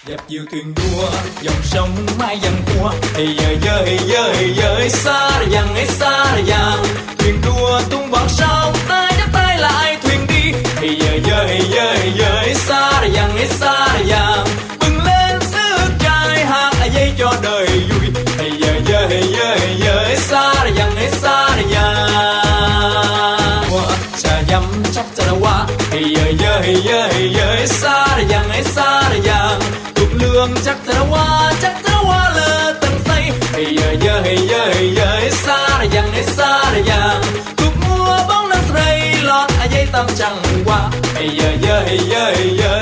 Đẹp chiều thuyền đua dòng sông mãi dần qua hey dơi xa ra dàng thuyền đua tung vào sông tay nhấc tay lại thuyền đi hey dơi xa ra dàng bừng lên sức trai hát dây cho đời vui hey dơi xa ra dàng cha dăm chắc cha qua hey dơi xa ra dàng lương chắc ta qua lơ tầng say hey dơi xa ra dàng cuộc mua bóng nắng rây lọt dây tâm chẳng qua hey dơi